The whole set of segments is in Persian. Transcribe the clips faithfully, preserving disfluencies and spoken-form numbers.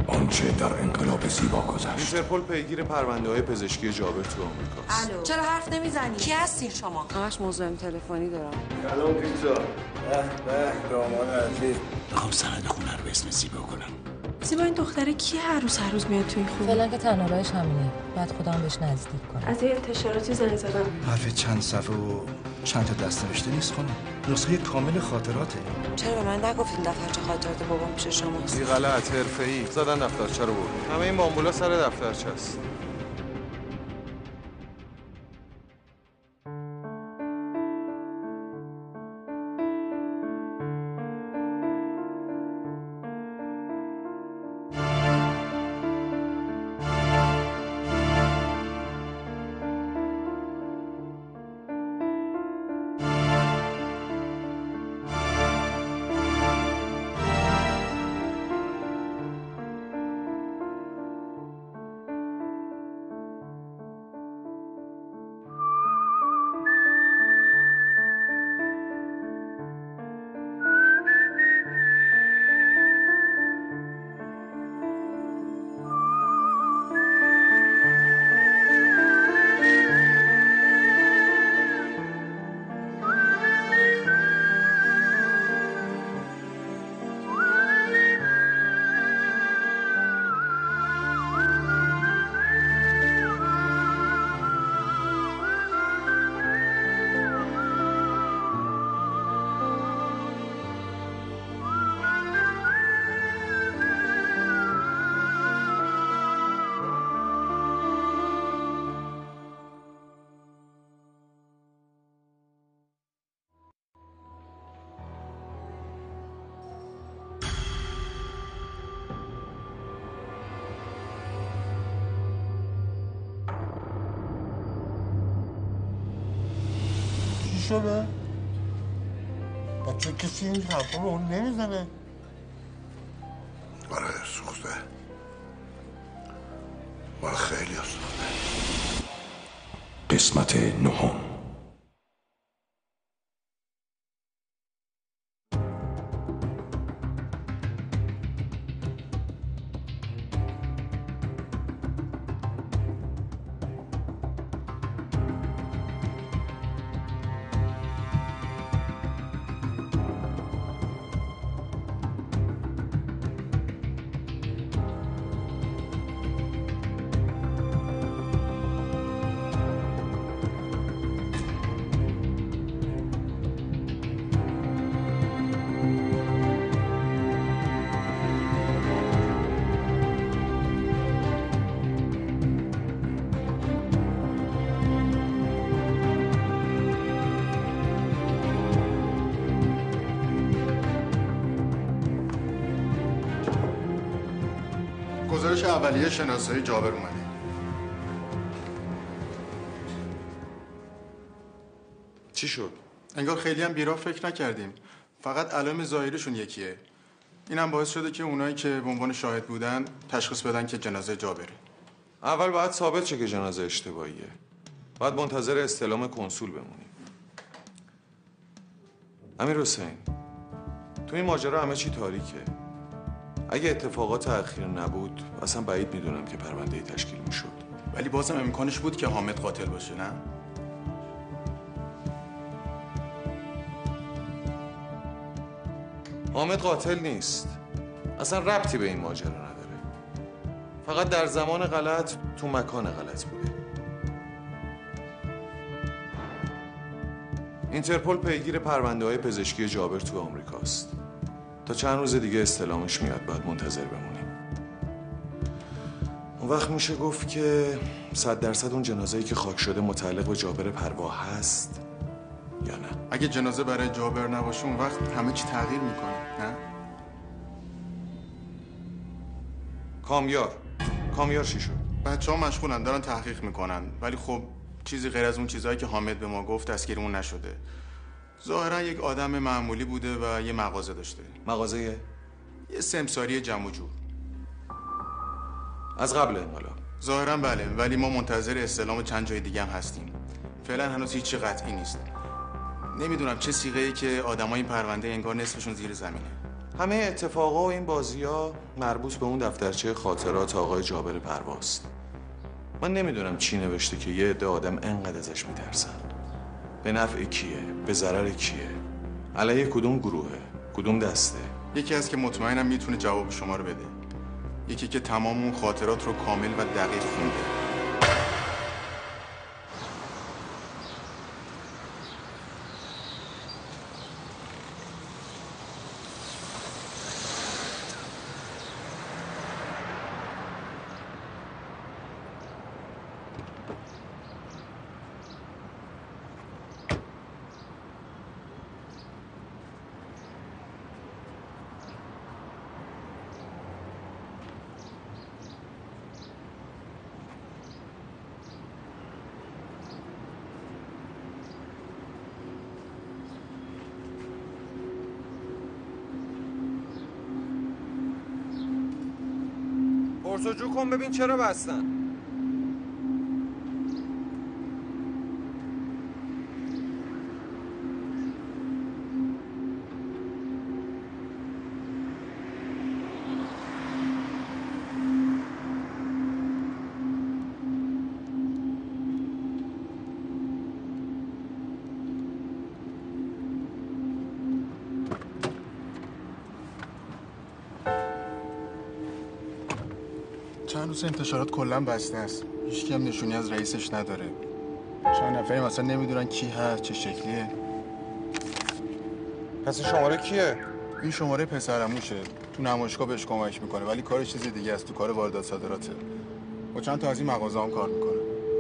آنچه در انقلاب زیبا گذشت. اینترپل پیگیر پرونده‌های پزشکی جابر تو آمریکاست. الو، چرا حرف نمیزنی؟ کی هستین شما؟ همش مزاحم تلفنی دارم. سلام پیتزا. به به داماد عزیز. میخوام سند خونه رو به اسم زیبا کنم. زیبا این دختره کی هر روز هر روز میاد تو این خونه؟ فعلا که تنها راهش همینه. بعد خودم بهش نزدیک کنم. از این انتشاراتی زنگ زدم. حرف چند صفحه و چند تا دست نوشته نیست خانم. نسخه کامل خاطراته. چرا به من نگفتین دفترچه خاطرات بابام پیش شماست؟ بی غلط حرفه‌ای زدن دفترچه رو بردن. همه این بامبولا سر دفترچه است. شده؟ بچه کسی این حرفا رو اون نمیزنه. آره سوخته. آره خیلی سوخته. قسمت نهم. گزارش اولیه شناسایی جابر اومده. چی شد؟ انگار خیلی هم بیراه فکر نکردیم. فقط علائم ظاهریشون یکیه. اینم باعث شده که اونایی که به عنوان شاهد بودن تشخیص بدن که جنازه جابره. اول باید ثابت شه که جنازه اشتباهیه. بعد منتظر استلام کنسول بمونیم. امیر حسین، تو این ماجرا همه چی تاریکه. اگه اتفاقات اخیر نبود اصلا بعید میدونم که پرونده تشکیل میشد. ولی بازم امکانش بود که حامد قاتل باشه، نه؟ حامد قاتل نیست. اصلا ربطی به این ماجرا نداره. فقط در زمان غلط تو مکان غلط بوده. اینترپل پیگیر پرونده‌های پزشکی جابر تو آمریکاست. تا چند روز دیگه استلامش میاد، باید منتظر بمونیم. اون وقت میشه گفت که صد درصد اون جنازه‌ای که خاک شده متعلق به جابر پروا هست یا نه. اگه جنازه برای جابر نباشه اون وقت همه چی تغییر میکنه، نه؟ کامیار کامیار چی شد؟ بچه‌ها مشغولن دارن تحقیق میکنن، ولی خب چیزی غیر از اون چیزایی که حامد به ما گفت دستگیرمون نشده. ظاهرا یک آدم معمولی بوده و یه مغازه داشته. مغازه؟ یه سمساری جمع و جور. از قبل انقلاب؟ ظاهرا بله، ولی ما منتظر استلام چند جای دیگه هم هستیم. فعلا هنوز هیچ قطعی نیست. نمیدونم چه صیغه‌ای که آدمای این پرونده انگار نصفشون زیر زمینه. همه اتفاقا و این بازی‌ها مربوط به اون دفترچه خاطرات آقای جابر پرواست. من نمیدونم چی نوشته که یه عده آدم انقدر ازش میترسن. به نفع کیه؟ به ضرر کیه؟ علیه کدوم گروهه؟ کدوم دسته؟ یکی از که مطمئنم میتونه جواب شما رو بده. یکی که تمام اون خاطرات رو کامل و دقیق خونده. پرسجو کن ببین چرا بستن. چند روز انتشارات کلا بسته است. هیچکی هم نشونی از رئیسش نداره. چند نفری مثلا نمیدونن کی هست، چه شکلیه. پس این شماره کیه؟ این شماره پسرعموشه. تو نمایشگاه بهش کمک میکنه ولی کارش چیز دیگه است. تو کار واردات صادراته. با چند تا از این مغازه هم کار میکنه.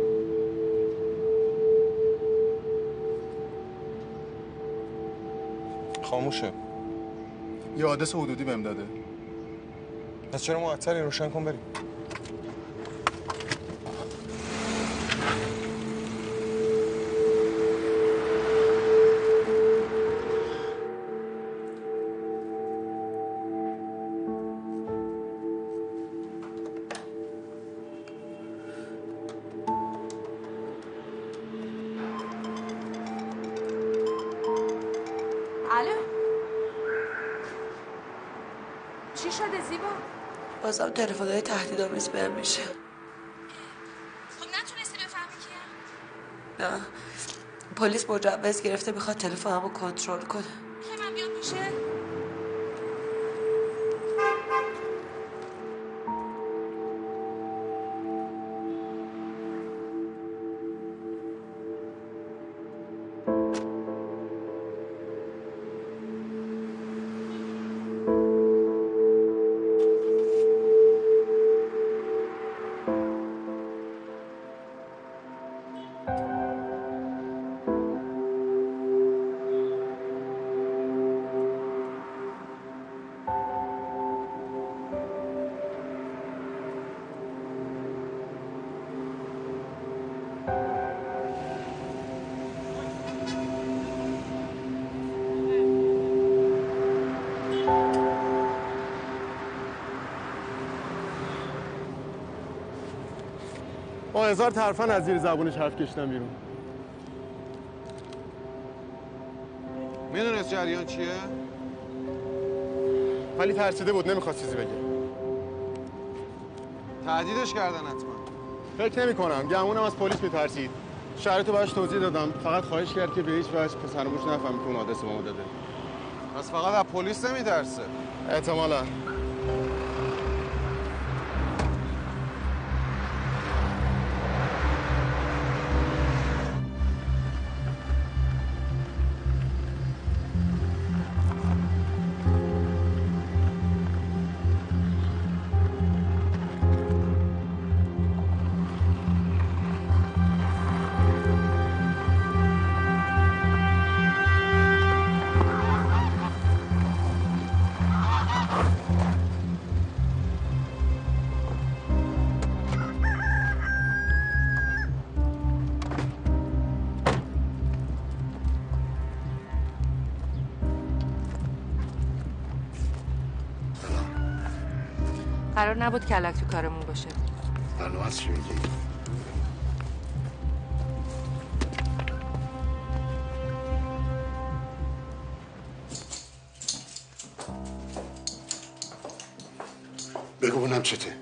خاموشه. یه آدرس حدودی بهم داده. پس چرا معطلی؟ روشن کن بریم. الو چی شده زیبا؟ بازم تلفن‌های تهدیدآمیز بهم میشه. خب نتونستی بفهمی کیه؟ نه پلیس مجوز گرفته میخواد تلفنمو کنترل کنه. که من بیام میشه؟ با هزار ترفن از زیر زبونش حرف کشیدم بیرون. میدونست جریان چیه؟ ولی ترسیده بود نمیخواست چیزی بگه. تهدیدش کردن حتما. فکر نمی کنم. گمونم از پلیس میترسید. شرایطو براش توضیح دادم. فقط خواهش کرد که به هیچ وجه پسرموش نفهمه که اون آدرس به ما داده. پس فقط از پلیس نمیترسه. احتمالاً. قرار نبود کلک تو کارمون باشه. معلومه چی میگی؟ بگو بونم چته؟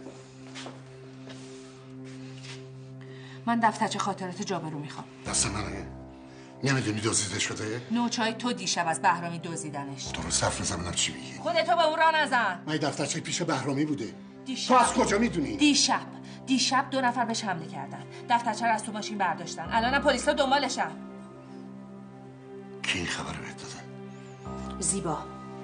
من دفترچه خاطرات جابر رو میخوام. دست منه؟ نمیدونی دزدیده شده؟ نوچای تو دیشب از بهرامی دزدیدنش. درست حرف بزنم چی میگی؟ خودتو به اون راه نزن. من دفترچه پیش بهرامی بوده. دیشب تو از کجا میدونی؟ دیشب دیشب دو نفر بهش حمله کردن. دفترچه رو از تو ماشین برداشتن. الانم پلیسا دنبالشن. کی این خبر رو بهت داده؟ زیبا.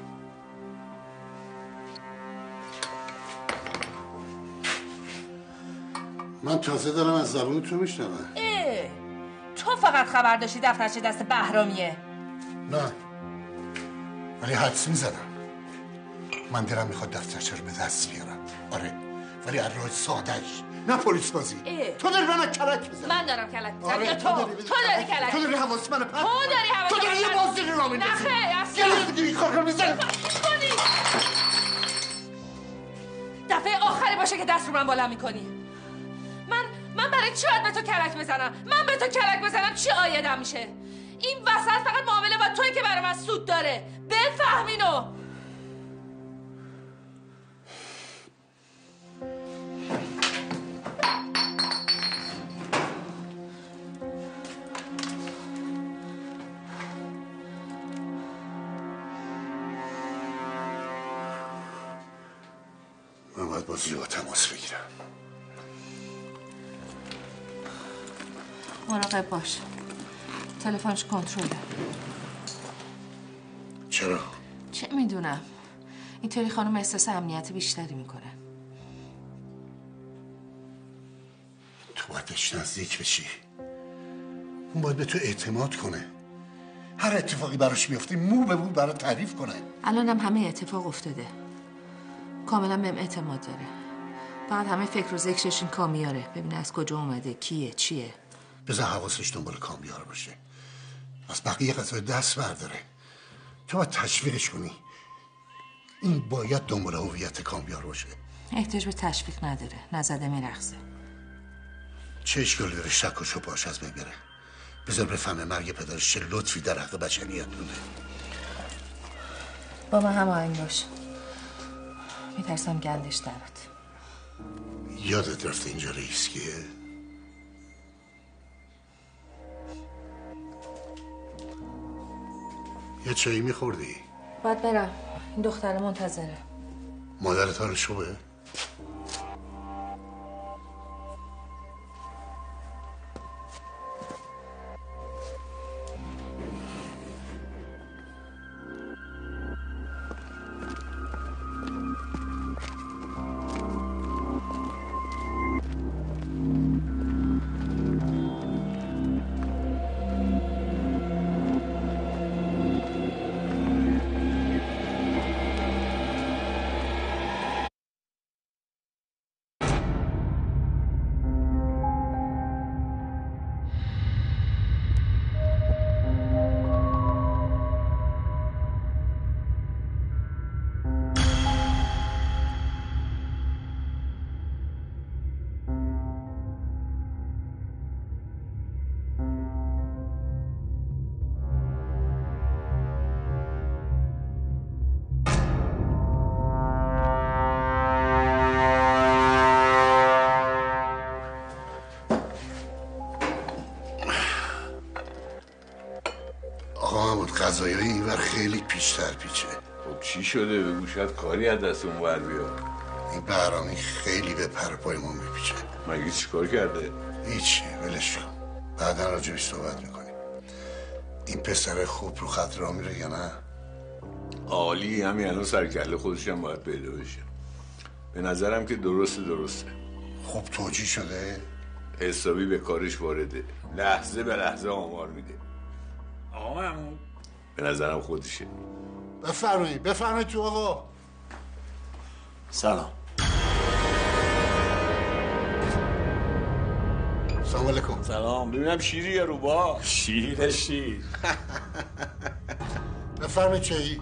من تازه دارم از زبون تو میشنوم. اه تو فقط خبر داشتی دفترچه دست بهرامیه. نه ولی حدس میزنم. من دلم میخواد دفترچه رو به دست بیارم. آره ولی از راه سادهش، نه پلیس بازی. تو داری من کلک میزنی. من دارم کلک میزنم. آره یا تو تو داری کلک. تو داری حواس منو پرت. تو داری حواس تو داری یه بازی رو راه میندازی. نه خیر اصلا. یه دیگه این کار رو میزنی. دفعه آخری باشه که دست رو من بالا میکنی. من من برای چی باید به تو کلک بزنم؟ من به تو کلک بزنم چی آیدم میشه؟ این وسط فقط معامله با توی که برای من سود داره. بفهم اینو. من باید با زیبا تماس بگیرم. مراقب باش. تلفنش کنترله. چرا؟ چه میدونم. اینطوری خانم احساس امنیت بیشتری میکنه. تو باید بهش نزدیک بشی. اون باید به تو اعتماد کنه. هر اتفاقی براش بیفته مو به مو برای تعریف کنه. الانم همه اتفاق افتاده. کاملا بهم اعتماد داره. فقط همه فکر و ذکرش این کامیاره. ببینه از کجا اومده، کیه، چیه. بذار حواسش دنبال کامیار باشه. از بقیه قضای دست برداره. تو باید تشویقش کنی. این باید دنبال هویت کامیار باشه. احتیاج به تشویق نداره. نزده میرقصه. چه اشکالی داره شک و شبهاش از بین بره؟ بذار بفهمه مرگ پدرش چه لطفی در حق بشریت بوده. با من هماهنگ باش. میترسم گندش درات. یادت رفته اینجا رئیس کیه؟ یه چایی میخوردی؟ باید برم. این دختر منتظره. مادرت حالش خوبه؟ قضایای اینور خیلی پیشتر پیچه. خب چی شده؟ بگو شاید کاری از دست اون ور بیاد. این بهرامی خیلی به پر پای ما میپیچه. مگه چیکار کرده؟ هیچی، ولش کن. بعدا راجبش صحبت میکنیم. این پسر خوب رو خط راه میره یا نه؟ عالی. همین الان سرکله خودش هم باید پیدا بشه. به نظرم که درسته درسته. خب توجیه شده؟ حسابی به کارش وارده. لحظه به لحظه آمار میده. آقا محمود به نظرم خودشه. بفرمایید بفرمایید تو آقا. سلام. سلام علیکم. سلام. ببینم شیری یا روبا؟ شیر شیر. بفرمایید چایی.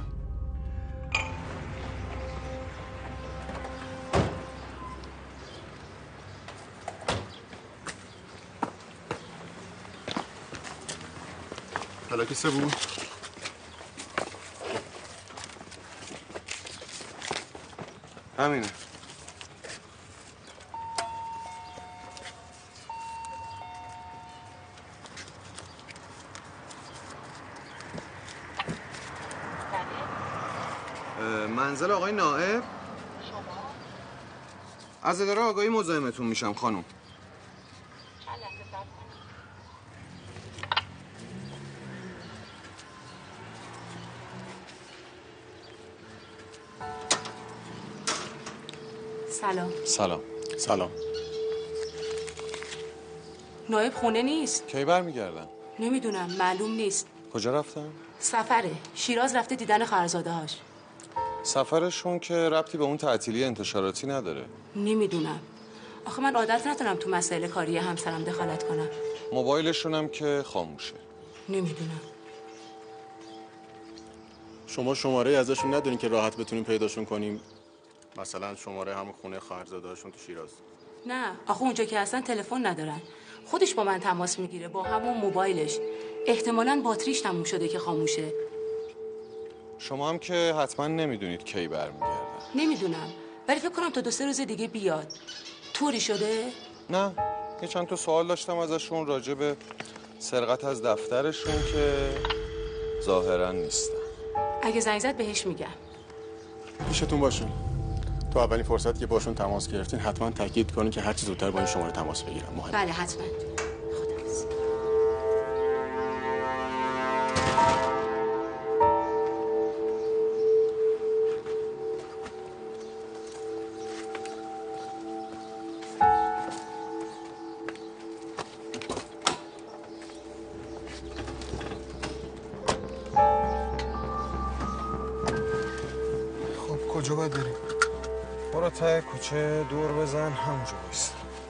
حالا کسه بود؟ همینه. منزل آقای نائب؟ از اداره آگاهی مزاحمتون میشم خانم. سلام. سلام. سلام. نائب خونه نیست. کی برمیگردن؟ نمیدونم، معلوم نیست. کجا رفتن؟ سفره. شیراز رفته دیدن خواهرزاده هاش. سفرشون که ربطی به اون تعطیلی انتشاراتی نداره. نمیدونم. آخه من عادت ندارم تو مسائل کاری همسرم دخالت کنم. موبایلشون هم که خاموشه. نمیدونم. شما شماره ازشون ندارین که راحت بتونیم پیداشون کنیم؟ مثلا شماره همون خونه خواهرزاده‌هاشون تو شیراز. نه، آخه اونجا که هستن تلفن ندارن. خودش با من تماس میگیره با همون موبایلش. احتمالاً باتریش تموم شده که خاموشه. شما هم که حتما نمیدونید کی برمیگردن. نمیدونم، ولی فکر کنم تا دو سه روز دیگه بیاد. طوری شده؟ نه، یه چند تا سوال داشتم ازشون راجع به سرقت از دفترشون که ظاهرا نیستن. اگه زنگ زد بهش میگم. پیشتون باشون. تو اولین فرصتی که باشون تماس گرفتین حتما تاکید کنین که هر چه زودتر با این شماره تماس بگیرن. مهمه. بله حتما. خداحافظ. خب کجا باید بریم؟ برو ته کوچه دور بزن همونجا بایست.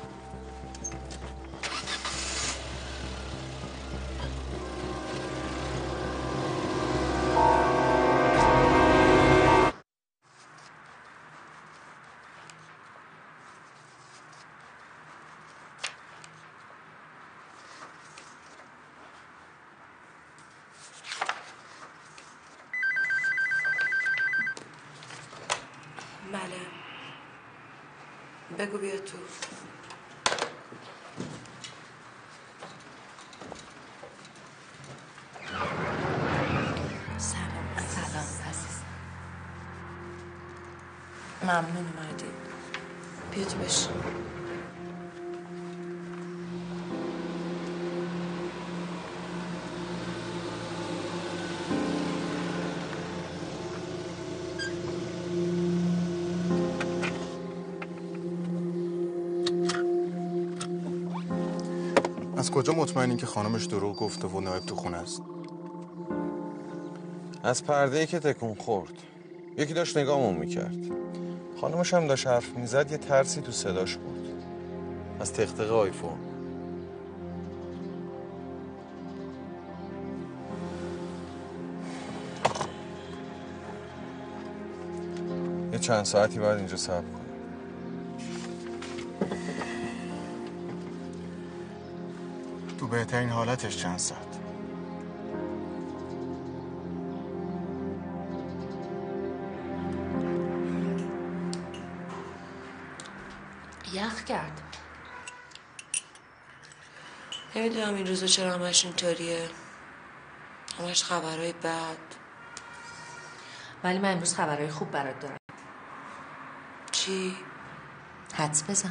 بگو بیا تو. سلام سلام عزیز. ممنون اومدی. بیا تو بشین. از کجا مطمئنین که خانمش دروغ گفته و نائب تو خونه است؟ از پرده‌ای که تکون خورد. یکی داشت نگامون میکرد. خانمش هم داشت حرف میزد، یه ترسی تو صداش بود. از تقطق آیفون. یه چند ساعتی باید اینجا صبر کنیم. تو بهترین حالتش چند ساعت؟ یخ کرد. نمیدونم این روزا چرا همش اینطوریه. همش خبرهای بد. ولی من امروز خبرهای خوب برات دارم. چی؟ حدس بزن.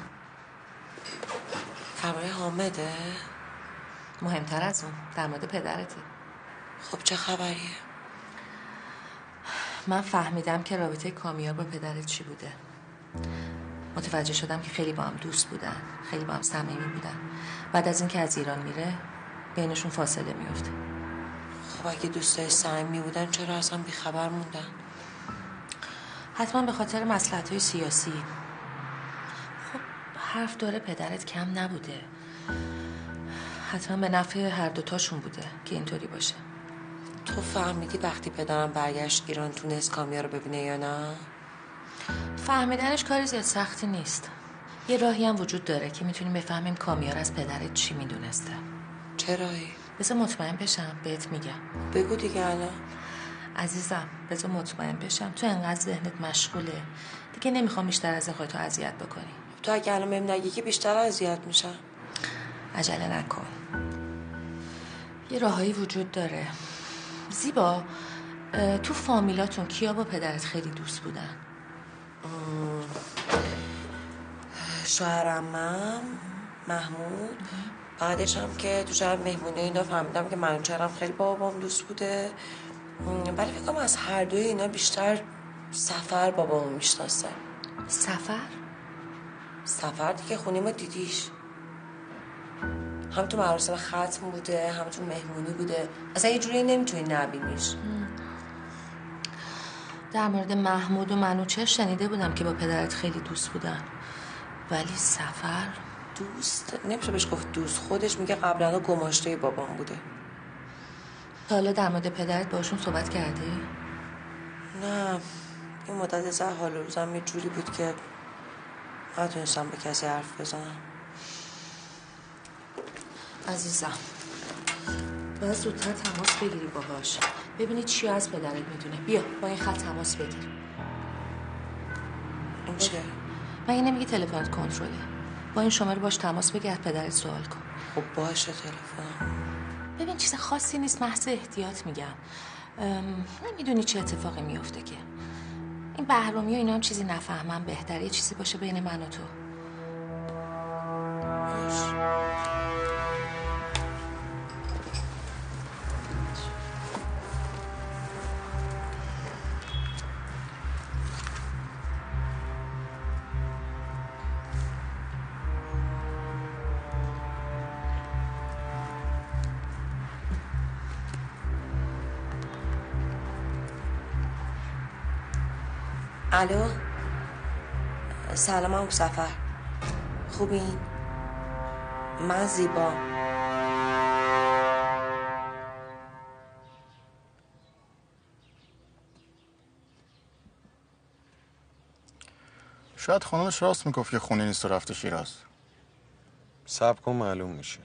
خبرهای حامده؟ مهمتر از اون در مورد پدرته. خب چه خبریه؟ من فهمیدم که رابطه کامیار با پدرت چی بوده. متوجه شدم که خیلی با هم دوست بودن، خیلی با هم صمیمی بودن. بعد از اینکه از ایران میره بینشون فاصله میفته. خب اگه دوستای صمیمی بودن چرا اصلا بیخبر موندن؟ حتما به خاطر مصلحت‌های سیاسی. خب حرف داره پدرت کم نبوده. حتما به نفع هر دوتاشون بوده که اینطوری باشه. تو فهمیدی وقتی پدرم برگشت ایران تونست کامیار رو ببینه یا نه؟ فهمیدنش کاری زیاد سختی نیست. یه راهی هم وجود داره که میتونیم بفهمیم کامیار از پدرت چی میدونسته. چه راهی؟ بذار مطمئن بشم بهت میگم. بگو دیگه الان. عزیزم بذار مطمئن بشم. تو انقدر ذهنت مشغوله دیگه نمیخوام بیشتر از این خودتو اذیت بکنی. تو اگه الان بهم نگی که بیشتر اذیت میشم. عجله نکن. یه راهایی وجود داره. زیبا تو فامیلاتون کیا با پدرت خیلی دوست بودن؟ شوهر عمم، محمود، بعدش هم که تو شب مهمونی اینا فهمیدم که منوچهرم خیلی با بابام دوست بوده، ولی فکر کنم از هر دوی اینا بیشتر سفر بابامو میشناسه. سفر؟ سفر دیگه خونی ما دیدیش، هم تو مراسم ختم بوده هم تو مهمونی بوده، اصلا یه جوری نمیتونی نبینیش. در مورد محمود و منوچهر شنیده بودم که با پدرت خیلی دوست بودن، ولی سفر دوست نمیشه بهش گفت دوست، خودش میگه قبلا گماشته بابام بوده. تا حالا در مورد پدرت باشون صحبت کردی؟ نه، این مدت از حال روزم یه جوری بود که نتونستم به کسی حرف بزنم. عزیزم باید زودتر تماس بگیری باهاش، ببینی چی از پدرت میدونه. بیا با این خط تماس بگیر. این چه؟ مگه نمیگی تلفنت کنترله؟ با این شماره باش تماس بگیر، از پدرت سوال کن. خب باشه تلفن. ببین چیز خاصی نیست، محض احتیاط میگم. نمیدونی چه اتفاقی میفته که این بهرامی و اینا هم چیزی نفهمم، بهتره یه چیزی باشه بین من و تو. الو، سلام. هم سفر خوبین؟ من زیبا. شاید خانمش راست میگفت که خونه نیست و رفته شیراز. صبر کن معلوم میشه.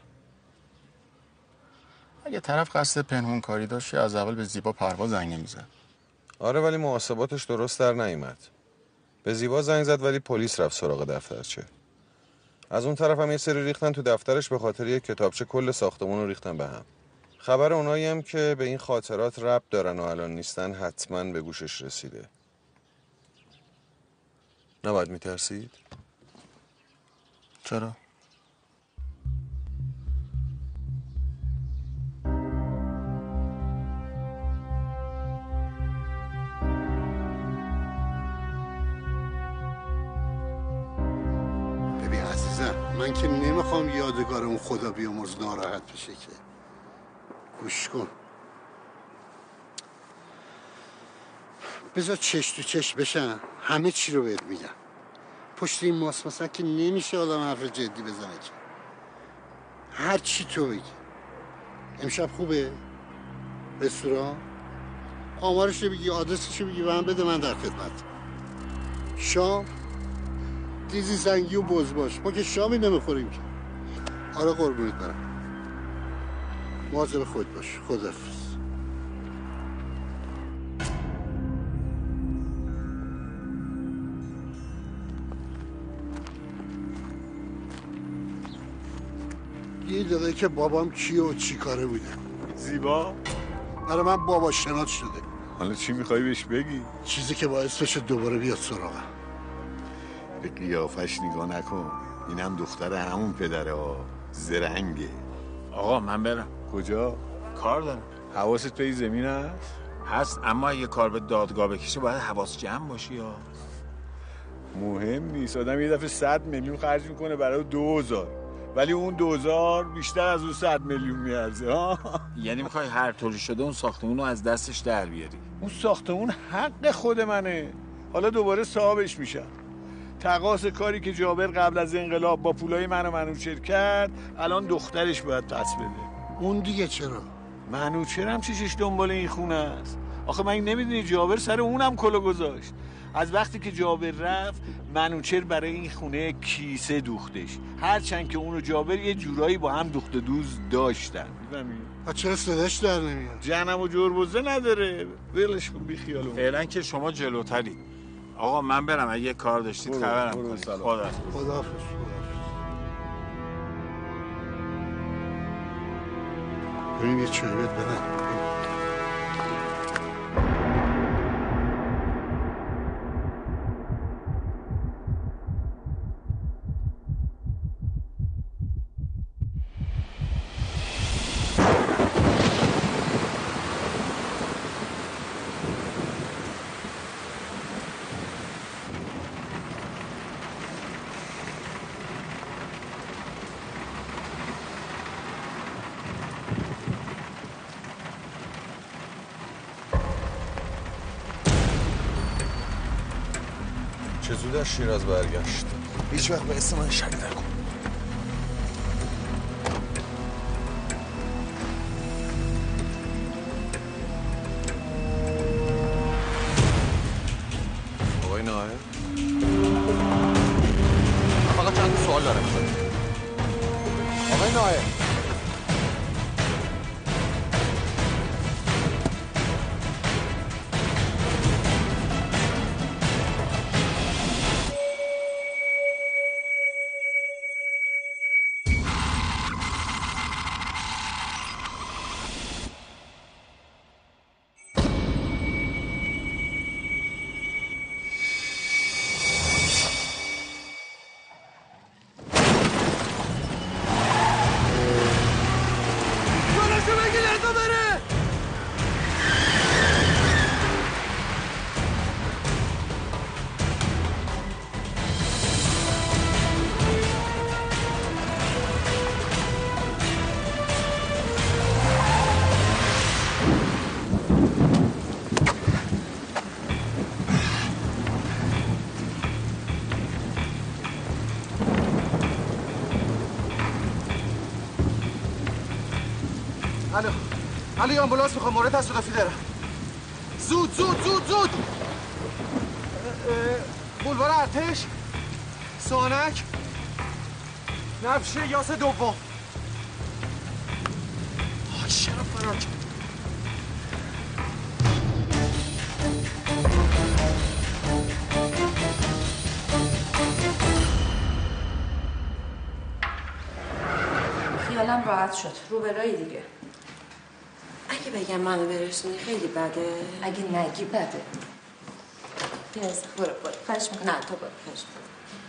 اگه طرف قصد پنهون کاری داشت از اول به زیبا پرواز زنگ نمیزد. آره ولی محاسباتش درست در نیامد. به زیبا زنگ زد ولی پلیس رفت سراغ دفترچه. از اون طرف هم یه سری ریختن تو دفترش به خاطر یک کتابچه کل ساختمون رو ریختن به هم. خبر اونایی هم که به این خاطرات ربط دارن و الان نیستن حتما به گوشش رسیده. نباید میترسید؟ چرا؟ ببین عزیزم، من که نمیخوام یادگار اون خدا بیامرز ناراحت بشه که. گوش کن، بذار چش تو چش بشن، همه چی رو بهت میگم. پشت این ماس مثلا که نمیشه آدم حرف جدی بزنه که. هر چی تو بگی. امشب خوبه؟ رستوران؟ آمارش رو بگی، آدرسش رو بگی و هم بده، من در خدمت. شام؟ دیزی زنگی و بز باش، ما که شامی نمیخوریم که. آره قربونت برم. مواظب خود باش. خداحافظ. یه دقیقه که بابام کیه و چی کاره بوده. زیبا؟ برای من بابا شناس شده. حالا چی میخوای بهش بگی؟ چیزی که باعث بشه دوباره بیاد سراغم. به قیافش نگاه نکن، اینم دختر همون پدره ها، زرنگه. آقا من برم. کجا؟ کار دارم. حواست به این زمین هست؟ هست، اما اگه کار به دادگاه بکشه باید حواس جمع باشی ها. مهم نیست، آدم یه دفعه صد میلیون خرج میکنه برای دوزار، ولی اون دوزار بیشتر از اون صد میلیون میارزه ها. یعنی میخوای هر طوری شده اون ساختمون رو از دستش در بیاری؟ اون ساختمون حق خود منه، حالا دوباره صاحبش میشم. تقاص کاری که جابر قبل از انقلاب با پولای من و منوچهر کرد، الان دخترش باید پس بده. اون دیگه چرا؟ منوچهر هم چیشش دنبال این خونه است. آخه من نمیدونی جابر سر اونم کلو گذاشت. از وقتی که جابر رفت منوچهر برای این خونه کیسه دوختش، هرچند که اونو جابر یه جورایی با هم دوخت دوز داشتن. میفهمی؟ ها چرا صداش در نمیاد؟ جنم و جربوزه نداره، ولش کن بی خیالون. فعلا که شما جلوترید. آقا من برم، اگه کار داشتید خبرم کنید. خدا خداحافظ. بریم یه چایی بهت بدم. زود از شیراز برگشت. هیچ وقت به اسم من شک نکن. آقای ناهر؟ من فقط چند سوال دارم. آقای ناهر الو الو یه آمبولانس میخوام، مورد تصادفی دارم. زود زود زود زود. بولوار ارتش، سوانک، نفشه یاس دوم. آه شرف فرار کرد. خیالم راحت شد. رو برای دیگه. اگه بگم منو برسونی خیلی بده. اگه نگی بده. نیست. برو برو. خواهش میکنم. نه تو برو. خواهش میکنم.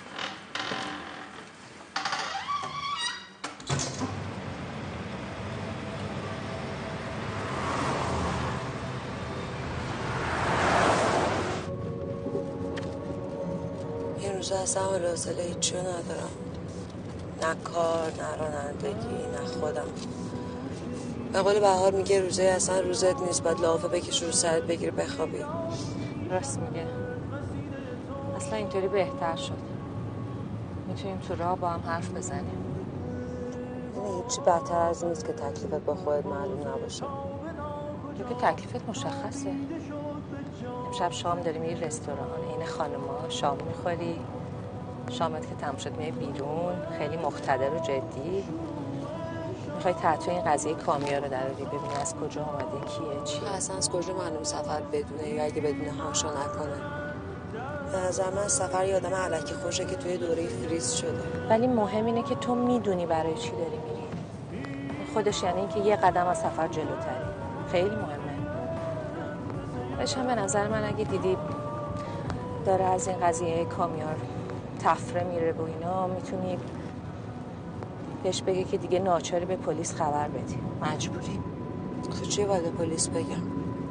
این روزا اصلا حوصله هیچی رو ندارم. نه کار، نه رانندگی، نه خودم. به قول بهار میگه روزه اصلا روزت نیست، باید لافه بکش رو سرت بگیری بخوابی. راست میگه. اصلا اینطوری بهتر شد. میتونیم تو راه با هم حرف بزنیم. یعنی هیچی بدتر از این نیست که تکلیفت با خودت معلوم نباشه. تو که تکلیفت مشخصه. امشب شام داری میری رستوران، این خانما شام میخوری، شامت که تموم شد میری بیرون، خیلی مقتدر و جدی. میخوای تحت این قضیه کامیا رو دراری، ببینی از کجا آمده، کیه، چیه. اصلا از کجا معلوم سفر بدونه یا اگه بدونه هاشا نکنه. به نظر من سفر یه آدم علکی خوشه که توی دوره فریز شده. ولی مهم اینه که تو میدونی برای چی داری میری. خودش یعنی اینکه یه قدم از سفر جلوتری. خیلی مهمه. بشم به نظر من اگه دیدی داره از این قضیه کامیار تفره میره و اینا، میتونی بهش بگه که دیگه ناچاری به پلیس خبر بدی. مجبوری. تو چی باید به پلیس بگم؟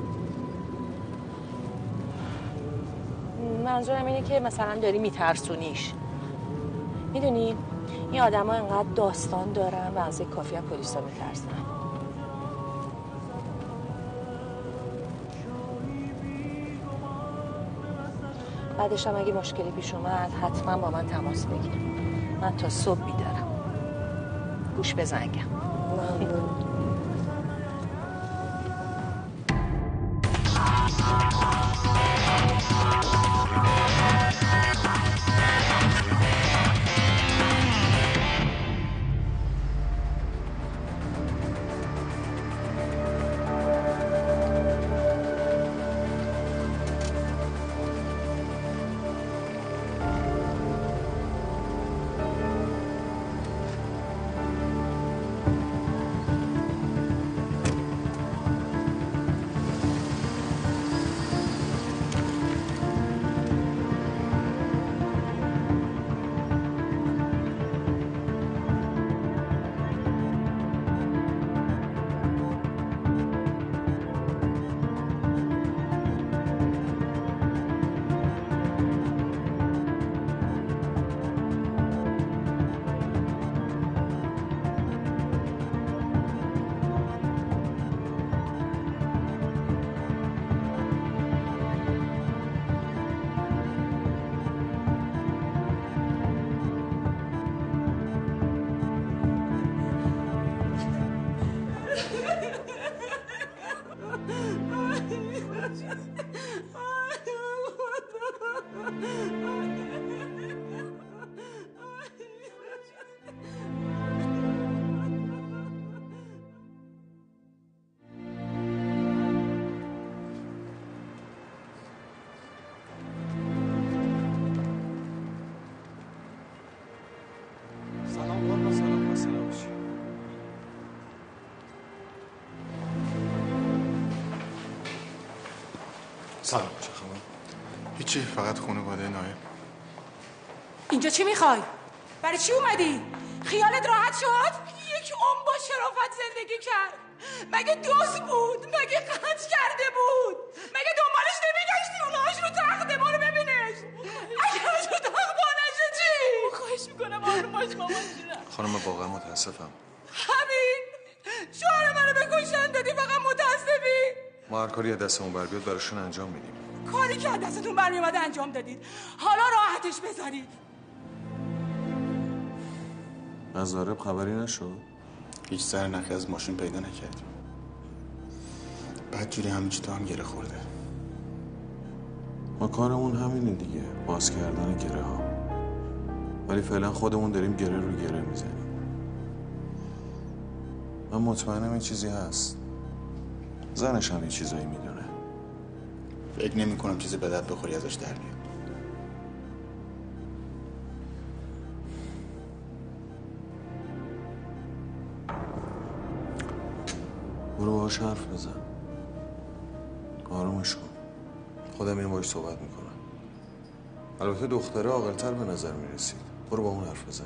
منظورم اینه که مثلا داری میترسونیش. میدونی این آدم ها انقدر داستان دارن و از کافی هم پلیس ها میترسن. بعدش هم اگه مشکلی پیش اومد حتما با من تماس بگیر. من تا صبح بیدارم. گوش بزنگم. ممنون. سلام چه خبر؟ هیچی، فقط خانواده نایب. اینجا چی میخوای؟ برای چی اومدی؟ خیالت راحت شد؟ یک عمر با شرافت زندگی کرد. مگه دوست بود؟ مگه قطع کرده بود؟ مگه دنبالش نمیگشتی اونهاش رو تخت ما رو ببینش؟ اگه رو تخت ما نشه چی؟ خواهش میکنم آروم باش مامان جونم. خانم واقعا متاسفم. همین شوهر منو بکشن دادی فقط متاسفی؟ ما هر کاری از دستمون بر بیاد براشون انجام میدیم. کاری که از دستتون برمیومده انجام دادید. حالا راحتش بذارید. از زارب خبری نشد؟ هیچ سر نخی از ماشین پیدا نکردیم. بعد جوری همینجا تو هم گره خورده. ما کارمون همینه دیگه، باز کردن گره ها. ولی فعلا خودمون داریم گره رو گره میزنیم. من مطمئنم این چیزی هست. زنش هم این چیزایی میدونه. فکر نمی کنم چیزی به درد بخوری ازش در بیاد. برو باهاش حرف بزن. آرومش کن. خودم این باهاش صحبت میکنم. البته دختره عاقل‌تر به نظر میرسید. برو با اون حرف بزن.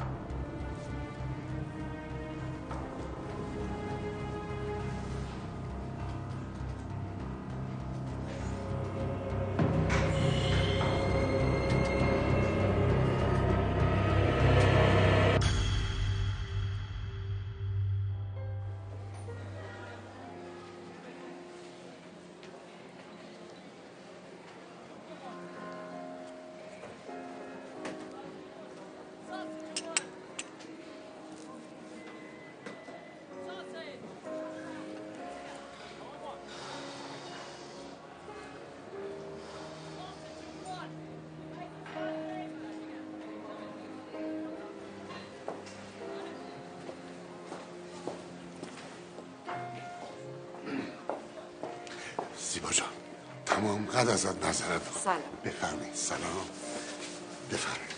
زیبا جان تمام قد ازت نظرت سلام. بفرمایید. سلام. بفرمایید.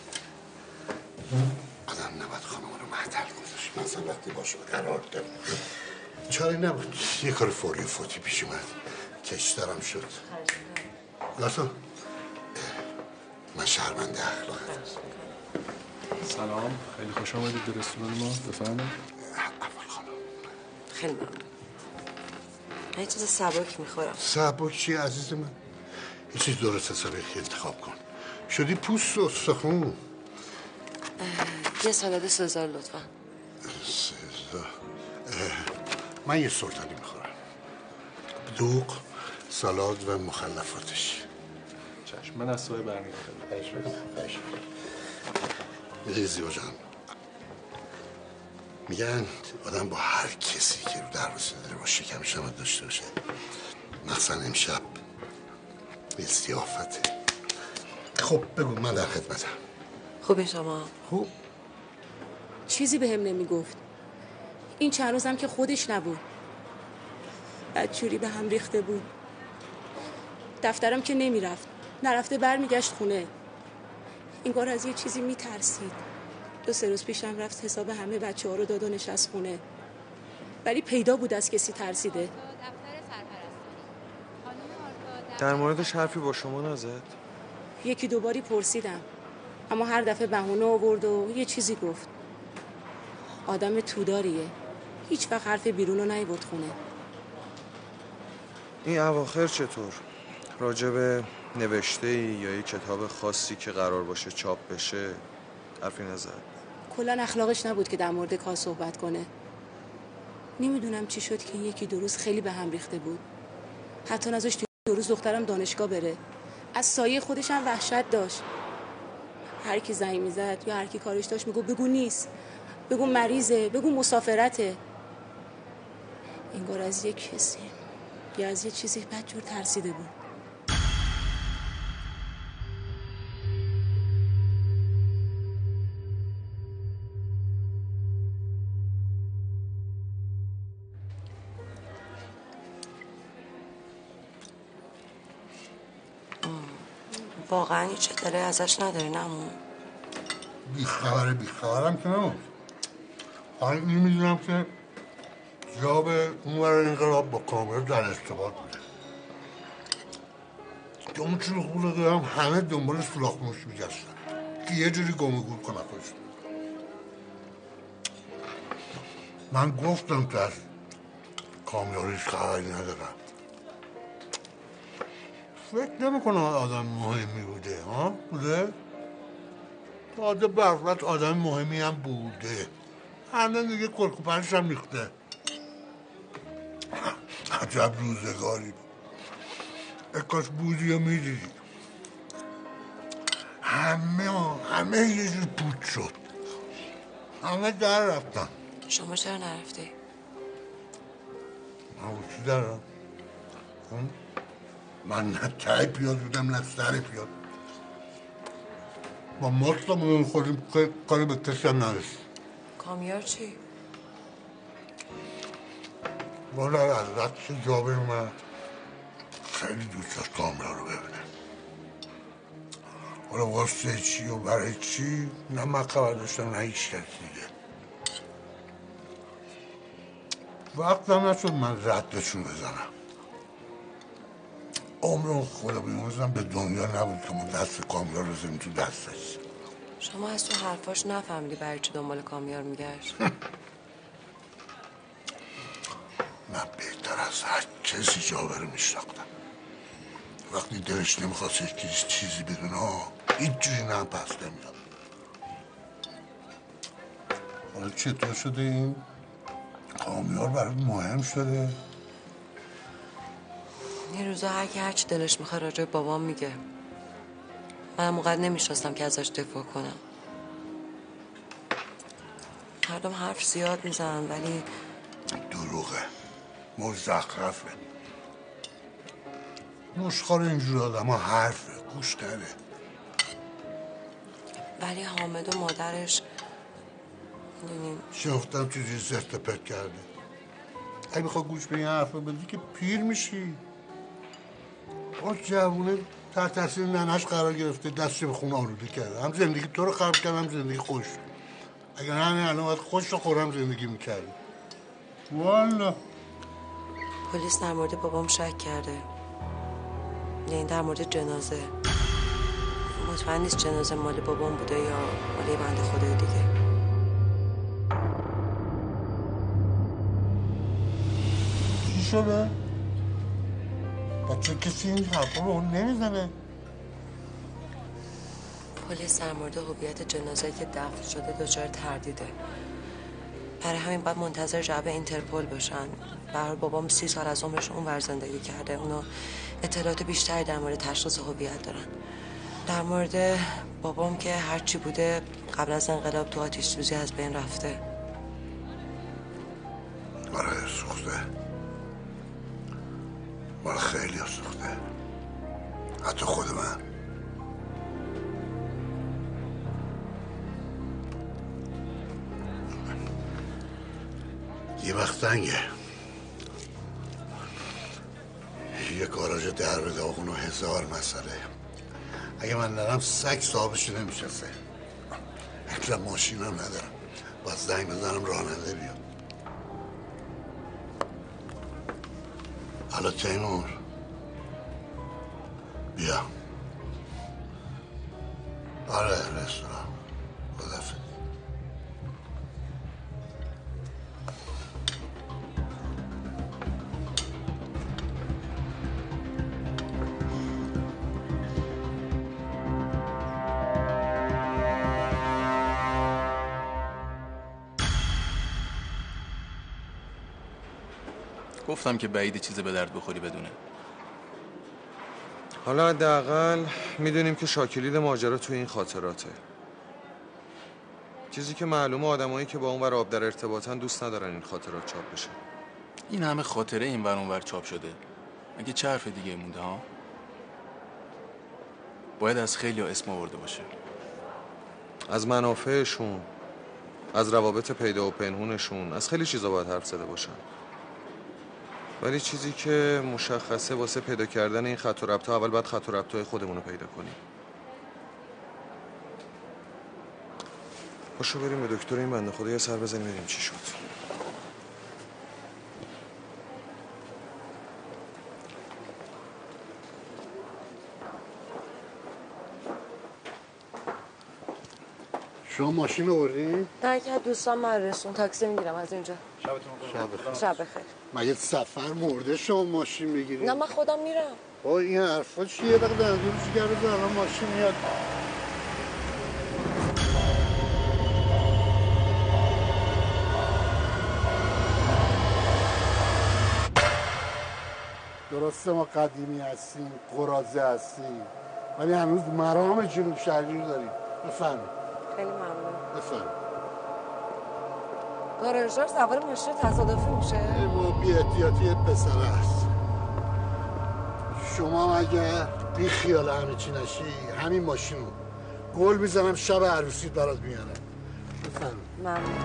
آدم نباید خانم رو محتل گذاشت. مثلا وقتی باشو قرار دارم چاره نبود. یه کار فوری فوتی پیش اومد. کش دارم شد. گاسو من شرمنده اخلاقت. سلام، خیلی خوش آمدید به رستوران ما. بفرمایید. اول خانم خیلی ممنون. من یه چیز سبک میخورم. سبک چیه عزیز من؟ یه چیز درست حسابی انتخاب کن. شدی پوست و استخون. یه سالاد سزار لطفا. سزار من یه سلطانی میخورم. دوغ، سالاد و مخلفاتش. چشم، من از سوی برمیگردم. خواهش میکنم. خواهش میکنم. زیبا جان میگن آدم با هر کسی که رو دروازه داره با شکمش نباید داشته باشه. مخصوصا امشب یه ضیافته. خب بگو من در خدمتم. خوبه شما؟ خوب. چیزی به هم نمیگفت. این چند روزم که خودش نبود. بدجوری به هم ریخته بود. دفترم که نمیرفت. نرفته برمیگشت خونه. انگار از یه چیزی میترسید. دو سه روز پیشم رفت حساب همه بچه ها رو داد و نشست خونه. ولی پیدا بود از کسی ترسیده. در موردش حرفی با شما نزد؟ یکی دوباری پرسیدم. اما هر دفعه بهونه آورد و یه چیزی گفت. آدم توداریه. هیچ وقت حرف بیرون رو نیورد خونه. این اواخر چطور؟ راجب نوشته ای یا یه کتاب خاصی که قرار باشه چاپ بشه حرفی نزد؟ کلا اخلاقش نبود که در مورد کار صحبت کنه. نمیدونم چی شد که یکی دو روز خیلی به هم ریخته بود. حتی نذاشت دو روز دخترم دانشگاه بره. از سایه خودش هم وحشت داشت. هر کی زنگ میزد یا هر کی کارش داشت میگو بگو نیست، بگو مریضه، بگو مسافرته. انگار از یک کسی یا از یه چیزی بدجور ترسیده بود. واقعا هیچ اطلاعی ازش نداری نمون؟ بیخبره بیخبرم که نمون. حالا این میدونم که جواب اونور انقلاب با کامل در ارتباط بوده. که اون چلو خوله دارم همه دنبال سولاخ موش میگشتن که یه جوری گم گور کنه خودشون. من گفتم که از کامیاریش خبری ندارم. فکر نمی کنم آدم مهمی بوده. ها؟ بوده؟ تازه برفلت آدم مهمی هم بوده. هنده دیگه کرکوپرش هم ریخته. عجب روزگاری بود. اکاش بودی و میدیدی. همه همه یه جور پوچ شد. همه در رفتن. شما چرا نرفتی؟ من چی دارم؟ من نه تای پیاز بودم نه سر پیاز. با مستمون خودیم کاری به کشم نداشت. کامیار چی؟ والا از رقص جابر اومد خیلی دوست داشت کامیار رو ببینه. حالا واسه چی و برای چی نه من خبر داشتم نه هیچ کس دیگه. وقتم نشد من ردشون بزنم. عمر خدا بیمونزم به دنیا نبود که ما دست کامیار رو زمین تو دستش. شما از تو حرفاش نفهمیدی برای چی دنبال کامیار میگشت؟ من بهتر از هر کسی جابر رو میشناختم. وقتی دلش نمیخواست هیچ چیزی بدونه هیچ جوری نه پس نمیاد. حالا چطور شده این؟ کامیار برای مهم شده؟ یه روزا هر کی هرچی دلش میخواد راجع به بابام میگه. من موقع نمیشناستم که ازش دفاع کنم. مردم حرف زیاد میزنن ولی دروغه، مزخرفه. نشخار اینجور آدم ها حرفه، گوش نده. ولی حامد و مادرش میدونیم شفتم چیزی زرت پرت کرده. اگه بخواه گوش به این حرفه بدی که پیر میشی. اون جوونه تحت تاثیر ننش قرار گرفته، دستش به خون آلوده کرده. هم زندگی تو رو خراب کرد هم زندگی خوش. اگر همین الان باید خوش رو خورم زندگی میکردی. والا پلیس در مورد بابام شک کرده. یعنی در مورد جنازه. مطمئن نیست جنازه مال بابام بوده یا مال یه بنده خدای دیگه. چی شده؟ بچه کسی این حرفا رو اون نمیزنه. پلیس در مورد هویت جنازه‌ای که دفن شده دچار تردیده. برای همین باید منتظر جواب اینترپل باشن. به هر حال بابام سی سال از عمرش اونور زندگی کرده. اونا اطلاعات بیشتری در مورد تشخیص هویت دارن. در مورد بابام که هرچی بوده قبل از انقلاب تو آتش سوزی از بین رفته. آره سوخته. مال خیلی سوخته. حتی خود من. یه وقت زنگه یه گاراژ در به داغون و هزار مسئله. اگه من نرم سگ صاحبش نمیشسته. اصلا ماشینم ندارم. باید زنگ بزنم راننده بیاد. حالا تیمور بیا. آره رستوران. خدافظ. گفتم که بعید چیز به درد بخوری بدونه. حالا حداقل میدونیم که شاکلید ماجرا تو این خاطراته. چیزی که معلومه آدمایی که با اون ور آب در ارتباطن دوست ندارن این خاطرات چاپ بشه. این همه خاطره این ور اون ور چاپ شده. مگه چه حرف دیگه مونده ها؟ باید از خیلی ها اسم آورده باشه. از منافعشون، از روابط پیدا و پنهونشون، از خیلی چیزا باید حرف زده باشن. ولی چیزی که مشخصه واسه پیدا کردن این خط و ربط‌ها اول باید خط و ربط‌های خودمون رو پیدا کنیم. پاشو بریم به دکتر این بنده خدا یه سر بزنیم ببینیم چی شد. شما ماشین آوردین؟ نه که دوستان من رسون تاکسی میگیرم از اینجا. شبتون بخیر. شب بخیر. مگه سفر مرده شما ماشین میگیرید؟ نه من خودم میرم. با این حرفا چیه؟ یه دقیقه دندون جگر بزن الان ماشین میاد. درسته ما قدیمی هستیم، قراضه هستیم، ولی هنوز مرام جنوب شرقی رو داریم. بفرمایید. خیلی ممنون. بفرمایید. گاراژدار سوار ماشین تصادفی میشه؟ این ما بی احتیاطی پسر است. شما اگه بی خیال همه چی نشی همین ماشین رو گل میزنم شب عروسیت برات میارم. بفرمایید. ممنون.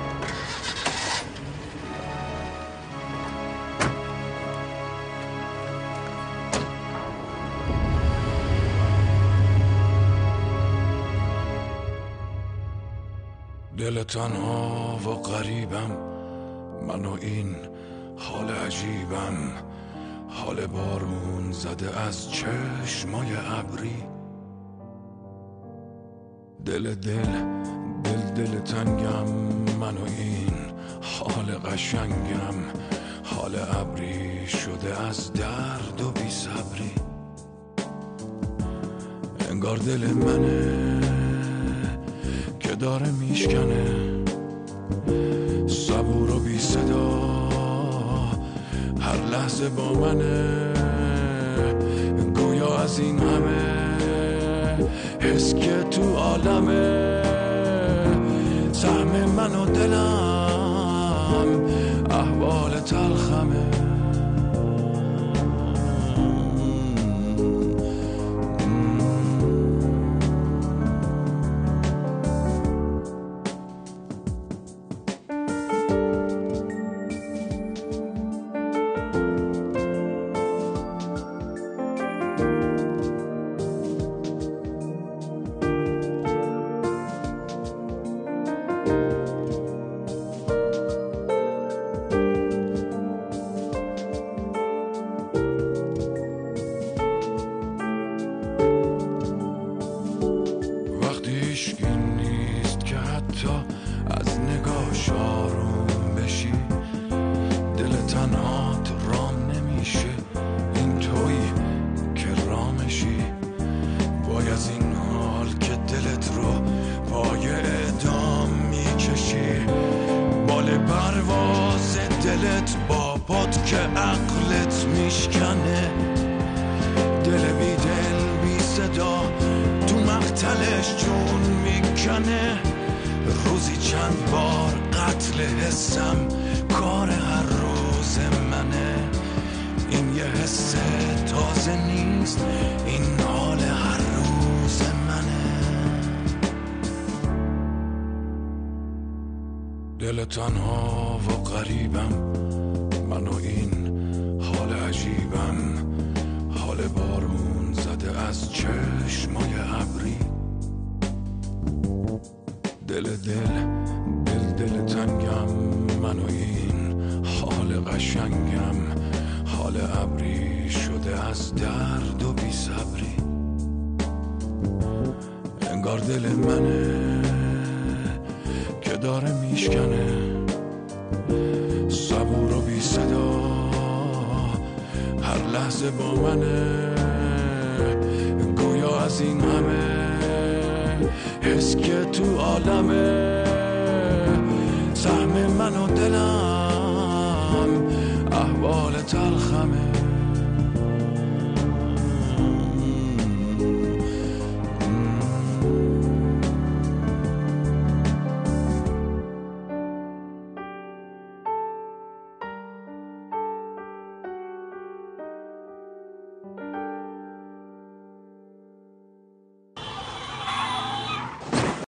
دل تنها و غریبم، من و این حال عجیبم، حال بارون زده از چشمای ابری. دل دل دل دل تنگم، من و این حال قشنگم، حال ابری شده از درد و بی صبری. انگار دل منه که داره میشکنه، صبور و بی صدا هر لحظه با منه، گویا از این همه حس که تو عالمه، سهم من و دلم احوال تلخمه. دل تنها و غریبم، من و این حال عجیبم، حال بارون زده از چشمای ابری. دل دل دل دل تنگم، من و این حال قشنگم، حال ابری شده از درد و بی صبری. انگار دل منه که داره میشکنه، صبور و بی صدا هر لحظه با منه، گویا از این همه حس که تو عالمه، سهم من و دلم احوال تلخمه.